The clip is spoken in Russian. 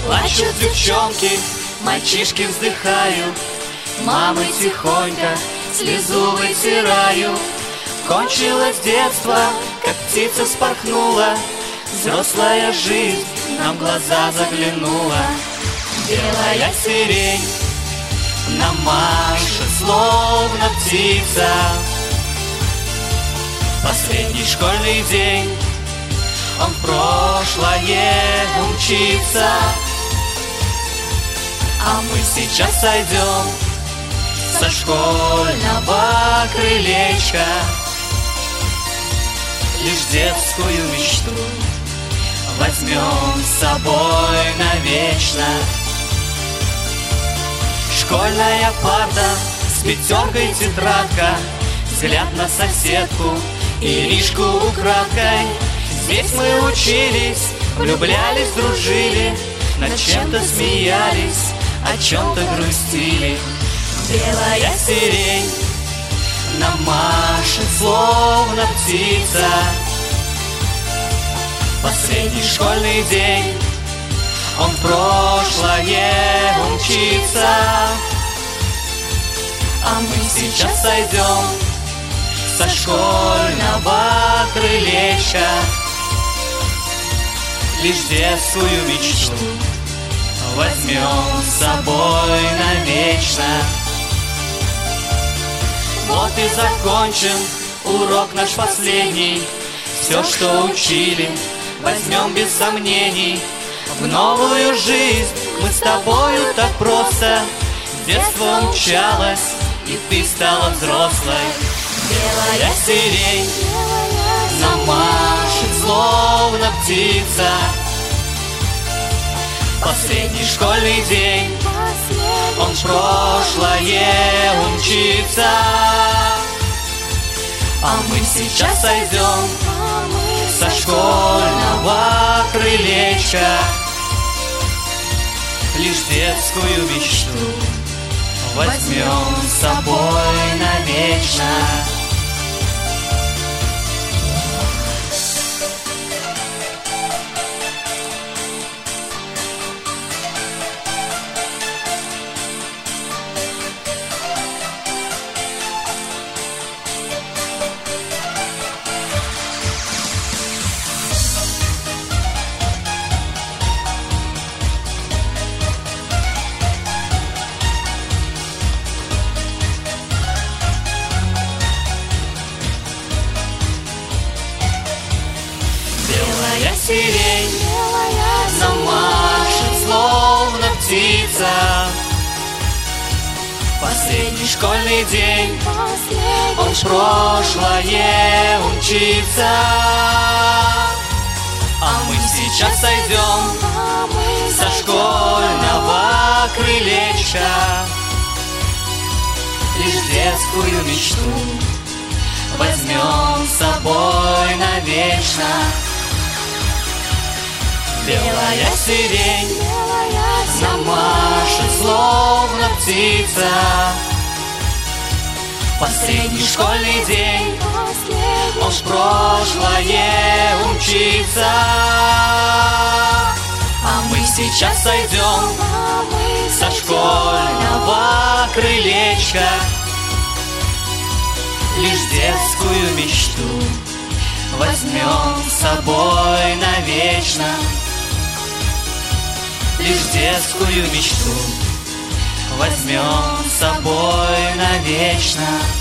Плачут девчонки, мальчишки вздыхают, мамы тихонько слезу вытирают. Кончилось детство, как птица вспорхнула, взрослая жизнь нам в глаза заглянула. Белая сирень нам машет, словно птица. Последний школьный день, он в прошлое умчится. А мы сейчас сойдем со школьного крылечка, лишь детскую мечту возьмем с собой навечно. Школьная парта с пятеркой тетрадка, взгляд на соседку Иришку украдкой. Здесь мы учились, влюблялись, дружили, над чем-то смеялись, о чем-то грустили. Белая сирень нам машет, словно птица. Последний школьный день, он в прошлое умчится. А мы сейчас сойдем со школьного крылечка, лишь детскую мечту возьмем с собой навечно. Вот и закончен урок наш последний. Все, что учили, возьмем без сомнений. В новую жизнь мы с тобою так просто. Детство умчалось, и ты стала взрослой. Белая сирень нам машет, словно птица. Последний школьный день, он в прошлое умчится. А мы сейчас сойдем со школьного крылечка, лишь детскую мечту возьмем с собой навечно. Белая сирень нам машет, словно птица. Последний школьный день, он в прошлое умчится. А мы сейчас сойдем со школьного крылечка, лишь детскую мечту возьмем с собой навечно. Белая сирень нам машет, словно птица. Последний школьный день, он в прошлое умчится. А мы сейчас сойдем со школьного крылечка, лишь детскую мечту возьмем с собой навечно. Лишь детскую мечту возьмем с собой навечно.